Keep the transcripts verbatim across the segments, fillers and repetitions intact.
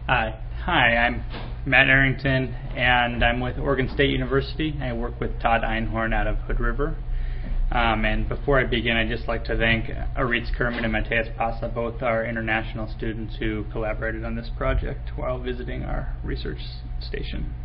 Uh, hi, I'm Matt Arrington, and I'm with Oregon State University. I work with Todd Einhorn out of Hood River. Um, and before I begin, I'd just like to thank Aritz Kerman and Mateus Pasa, both our international students who collaborated on this project while visiting our research station.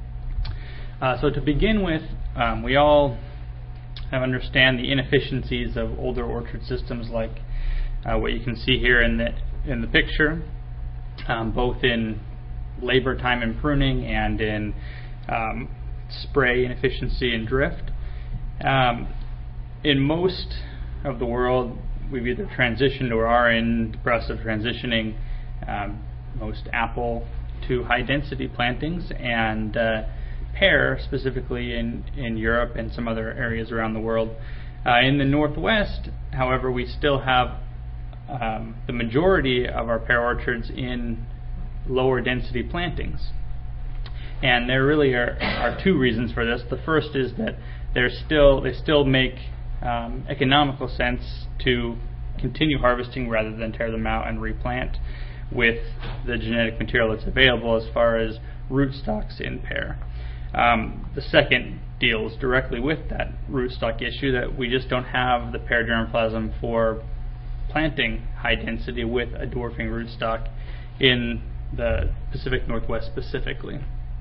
Uh, so to begin with, um, we all have understand the inefficiencies of older orchard systems like uh, what you can see here in the in the picture, um, both in labor time and pruning and in um, spray inefficiency and drift. Um, in most of the world, we've either transitioned or are in the process of transitioning um, most apple to high-density plantings, and uh, pear, specifically in, in Europe and some other areas around the world. Uh, in the Northwest, however, we still have um, the majority of our pear orchards in lower density plantings. And there really are, are two reasons for this. The first is that they're still they still make um, economical sense to continue harvesting rather than tear them out and replant with the genetic material that's available as far as rootstocks in pear. Um, the second deals directly with that rootstock issue, that we just don't have the pear germplasm for planting high density with a dwarfing rootstock in the Pacific Northwest specifically.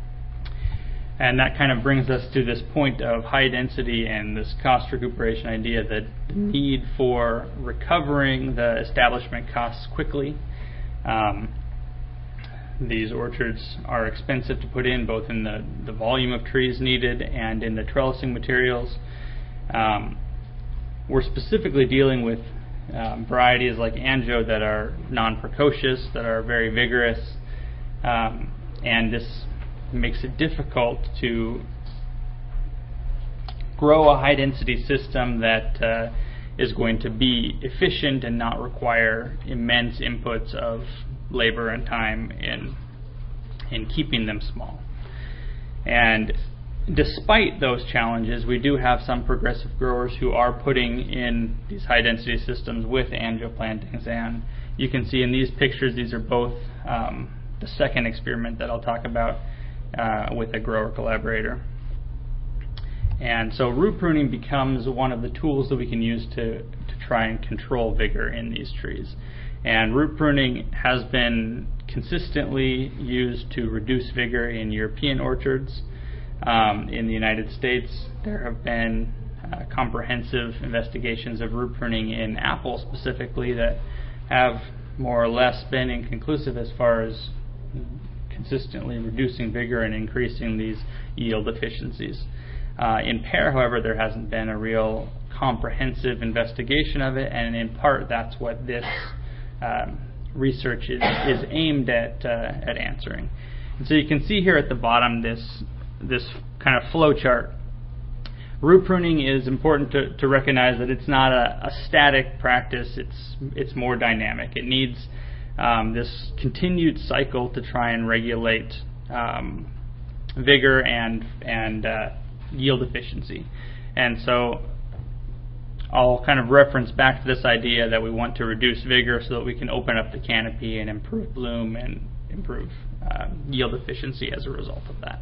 And that kind of brings us to this point of high density and this cost recuperation idea, that the need for recovering the establishment costs quickly. Um, These orchards are expensive to put in, both in the, the volume of trees needed and in the trellising materials. Um, we're specifically dealing with um, varieties like Anjou that are non-precocious, that are very vigorous, um, and this makes it difficult to grow a high-density system that uh, is going to be efficient and not require immense inputs of labor and time in in keeping them small. And despite those challenges, we do have some progressive growers who are putting in these high density systems with Anjou plantings, and you can see in these pictures, these are both um, the second experiment that I'll talk about uh, with a grower collaborator. And so root pruning becomes one of the tools that we can use to, to try and control vigor in these trees. And root pruning has been consistently used to reduce vigor in European orchards. Um, in the United States, there have been uh, comprehensive investigations of root pruning in apple specifically that have more or less been inconclusive as far as consistently reducing vigor and increasing these yield efficiencies. Uh, in pear, however, there hasn't been a real comprehensive investigation of it, and in part that's what this Um, research is, is aimed at uh, at answering. And so you can see here at the bottom this this kind of flow chart. Root pruning is important to, to recognize that it's not a, a static practice. It's it's more dynamic. It needs um, this continued cycle to try and regulate um, vigor and and uh, yield efficiency. And so I'll kind of reference back to this idea that we want to reduce vigor so that we can open up the canopy and improve bloom and improve uh, yield efficiency as a result of that.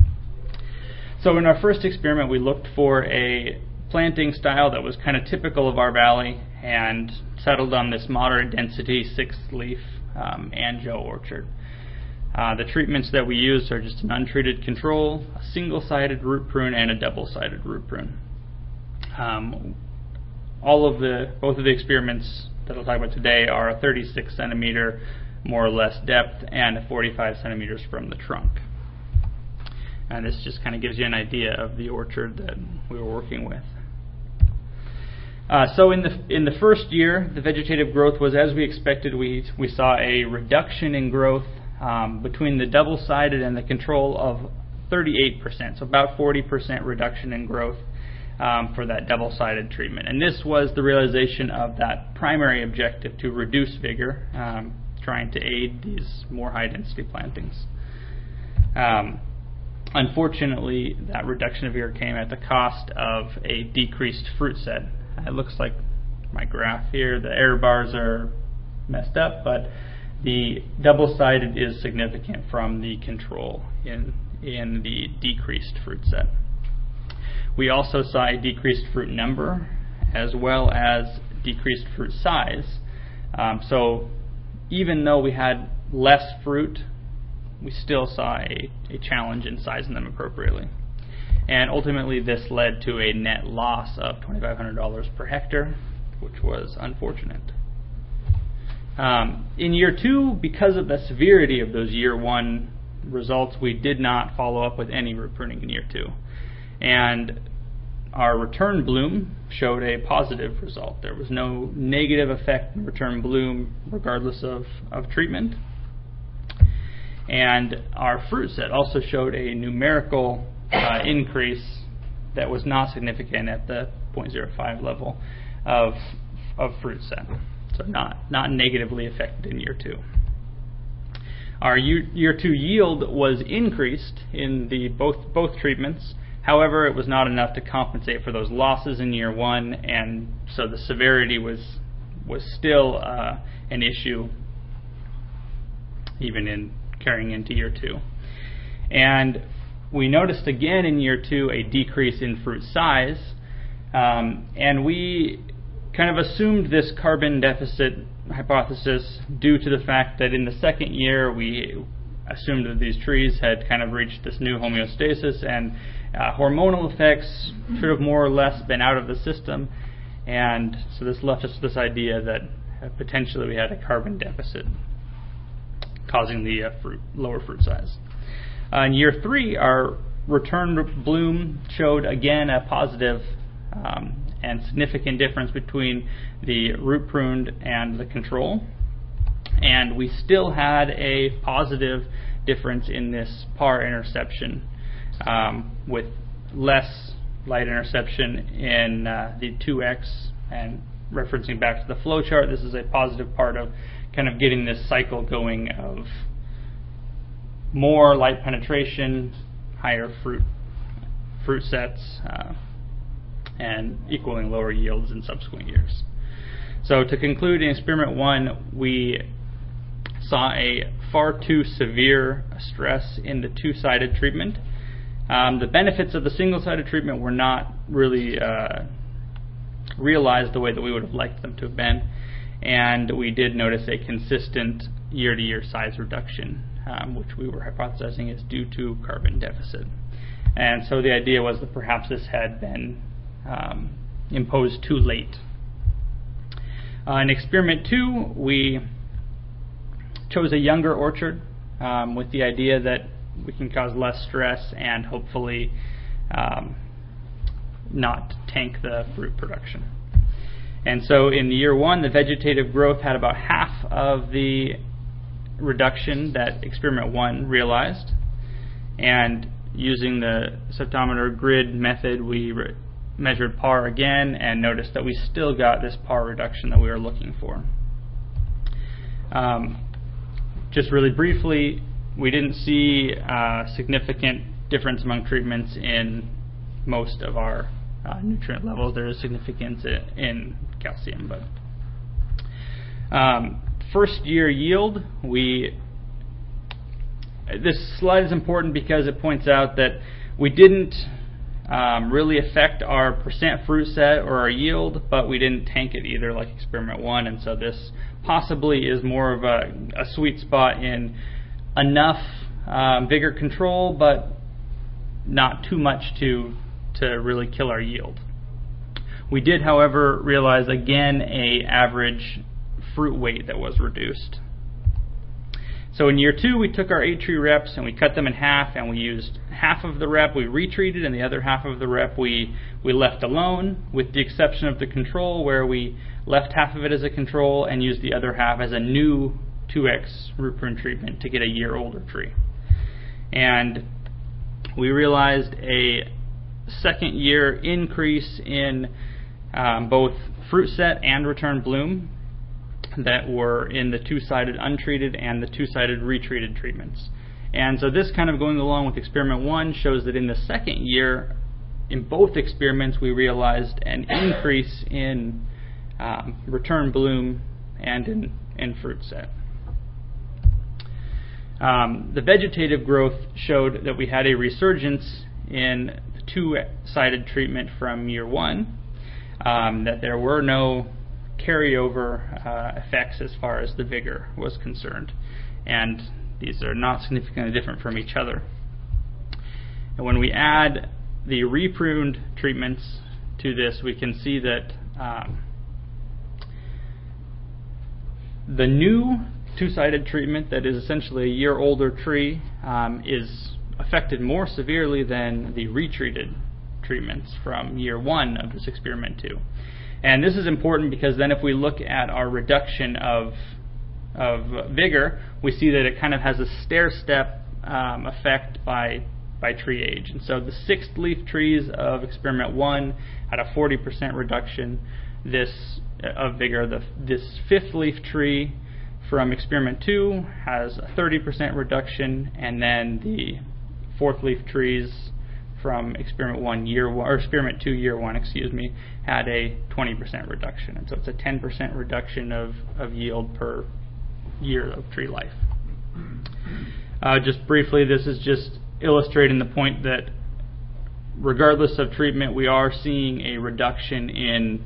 So in our first experiment, we looked for a planting style that was kind of typical of our valley and settled on this moderate density six leaf um, Anjou orchard. Uh, the treatments that we used are just an untreated control, a single-sided root prune, and a double-sided root prune. Um, All of the, both of the experiments that I'll talk about today are a thirty-six centimeter, more or less, depth and forty-five centimeters from the trunk. And this just kind of gives you an idea of the orchard that we were working with. Uh, so in the in the first year, the vegetative growth was as we expected. We we saw a reduction in growth um, between the double-sided and the control of thirty-eight percent, so about forty percent reduction in growth Um, for that double-sided treatment. And this was the realization of that primary objective, to reduce vigor, um, trying to aid these more high-density plantings. Um, unfortunately, that reduction of vigor came at the cost of a decreased fruit set. It looks like my graph here, the error bars are messed up, but the double-sided is significant from the control in, in the decreased fruit set. We also saw a decreased fruit number as well as decreased fruit size. Um, so even though we had less fruit, we still saw a, a challenge in sizing them appropriately. And ultimately this led to a net loss of twenty-five hundred dollars per hectare, which was unfortunate. Um, in year two, because of the severity of those year one results, we did not follow up with any root pruning in year two. And our return bloom showed a positive result. There was no negative effect in return bloom regardless of, of treatment. And our fruit set also showed a numerical uh, increase that was not significant at the zero point zero five level of, of fruit set. So not, not negatively affected in year two. Our year, year two yield was increased in the both, both treatments. However, it was not enough to compensate for those losses in year one, and so the severity was was still uh, an issue even in carrying into year two. And we noticed again in year two a decrease in fruit size, um, and we kind of assumed this carbon deficit hypothesis due to the fact that in the second year we assumed that these trees had kind of reached this new homeostasis, and uh, hormonal effects should have more or less been out of the system, and so this left us with this idea that uh, potentially we had a carbon deficit causing the uh, fruit, lower fruit size. Uh, in year three, our return bloom showed again a positive um, and significant difference between the root pruned and the control. And we still had a positive difference in this par interception, um, with less light interception in uh, the two X. And referencing back to the flow chart, this is a positive part of kind of getting this cycle going of more light penetration, higher fruit fruit sets, uh, and equaling lower yields in subsequent years. So to conclude, in experiment one, we saw a far too severe stress in the two-sided treatment. Um, the benefits of the single-sided treatment were not really uh, realized the way that we would have liked them to have been, and we did notice a consistent year-to-year size reduction, um, which we were hypothesizing is due to carbon deficit. And so the idea was that perhaps this had been um, imposed too late. Uh, in experiment two, we chose a younger orchard um, with the idea that we can cause less stress and hopefully um, not tank the fruit production. And so in year one, the vegetative growth had about half of the reduction that experiment one realized. And using the septometer grid method, we re measured par again and noticed that we still got this par reduction that we were looking for. Um, just really briefly, we didn't see a significant difference among treatments in most of our uh, nutrient levels. There is significance in calcium, but um, first year yield, we this slide is important because it points out that we didn't um, really affect our percent fruit set or our yield, but we didn't tank it either like experiment one, and so this possibly is more of a, a sweet spot in enough um, vigor control, but not too much to to really kill our yield. We did, however, realize again a average fruit weight that was reduced. So in year two, we took our eight tree reps and we cut them in half, and we used half of the rep we retreated and the other half of the rep we, we left alone, with the exception of the control where we left half of it as a control and used the other half as a new two X root prune treatment to get a year older tree. And we realized a second year increase in um, both fruit set and return bloom that were in the two-sided untreated and the two-sided retreated treatments. And so this kind of going along with experiment one shows that in the second year, in both experiments, we realized an increase in um, return bloom and in, in fruit set. Um, the vegetative growth showed that we had a resurgence in the two-sided treatment from year one, um, that there were no carryover uh, effects as far as the vigor was concerned, and these are not significantly different from each other. And when we add the repruned treatments to this, we can see that um, the new two-sided treatment, that is essentially a year older tree, um, is affected more severely than the retreated treatments from year one of this experiment two. And this is important because then if we look at our reduction of of vigor, we see that it kind of has a stair-step um, effect by by tree age. And so the sixth leaf trees of experiment one had a forty percent reduction this uh, of vigor. The, this fifth leaf tree from experiment two has a thirty percent reduction, and then the fourth leaf trees from experiment one year one, or experiment two year one, excuse me, had a twenty percent reduction. And so it's a ten percent reduction of, of yield per year of tree life. Uh, just briefly, this is just illustrating the point that regardless of treatment, we are seeing a reduction in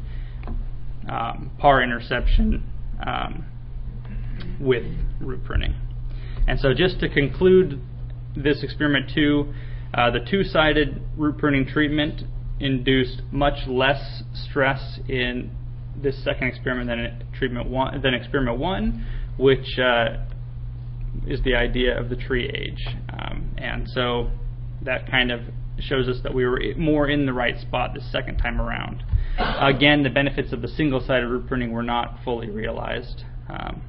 um, P A R interception um, with root pruning. And so just to conclude this experiment two, uh, the two-sided root pruning treatment induced much less stress in this second experiment than treatment one, than experiment one, which uh, is the idea of the tree age. Um, and so that kind of shows us that we were more in the right spot the second time around. Again, the benefits of the single-sided root pruning were not fully realized. Um,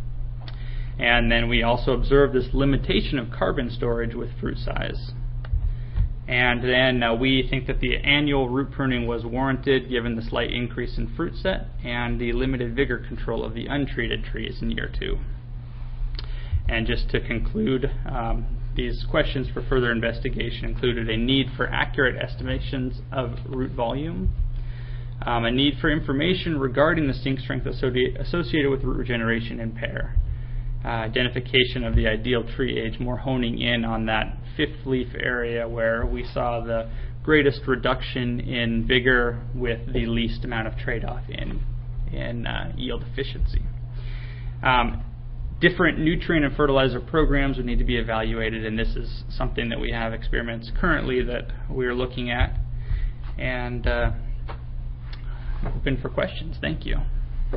and then we also observed this limitation of carbon storage with fruit size. And then uh, we think that the annual root pruning was warranted given the slight increase in fruit set and the limited vigor control of the untreated trees in year two. And just to conclude, um, these questions for further investigation included a need for accurate estimations of root volume, um, a need for information regarding the sink strength associ- associated with root regeneration in pear, uh, identification of the ideal tree age, more honing in on that fifth leaf area where we saw the greatest reduction in vigor with the least amount of trade-off in, in uh, yield efficiency. Um, Different nutrient and fertilizer programs would need to be evaluated, and this is something that we have experiments currently that we're looking at. And uh, open for questions. Thank you.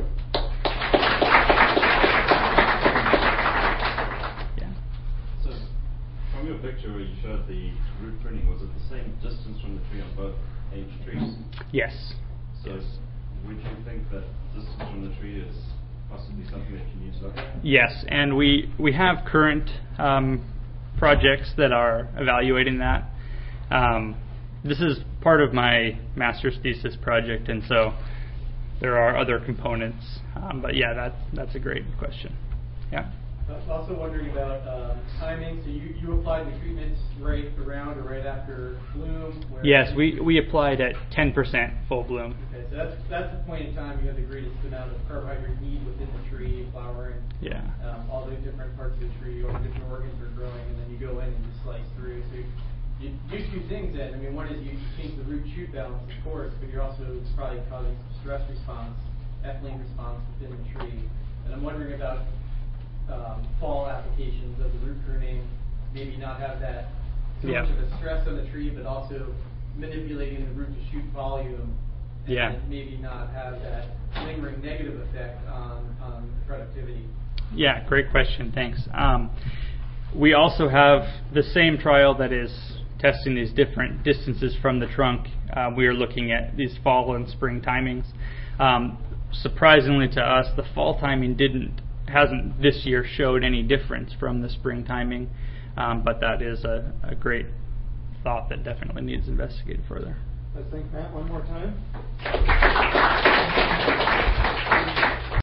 Yeah. So, from your picture where you showed the root pruning, was it the same distance from the tree on both age trees? Yes. So, yes. Would you think that distance from the tree is possibly something that you need to look at? Yes, and we we have current um, projects that are evaluating that. Um, this is part of my master's thesis project, and so there are other components. Um, but yeah, that that's a great question. Yeah. I was also wondering about um, timing. So you, you applied the treatments right around or right after bloom? Yes, we, we applied at ten percent full bloom. Okay, so that's that's the point in time you have the greatest amount of carbohydrate need within the tree, flowering, yeah. um, all the different parts of the tree, all the different organs are growing, and then you go in and you slice through. So you, you do two things then. I mean, one is you change the root-shoot balance, of course, but you're also probably causing stress response, ethylene response within the tree. And I'm wondering about Um, fall applications of the root pruning, maybe not have that so yeah. much of a stress on the tree, but also manipulating the root to shoot volume, and yeah. maybe not have that lingering negative effect on, on productivity. Yeah, great question. Thanks. Um, we also have the same trial that is testing these different distances from the trunk. Uh, we are looking at these fall and spring timings. Um, surprisingly to us, the fall timing didn't hasn't this year showed any difference from the spring timing, um, but that is a, a great thought that definitely needs investigated further. Let's thank Matt one more time.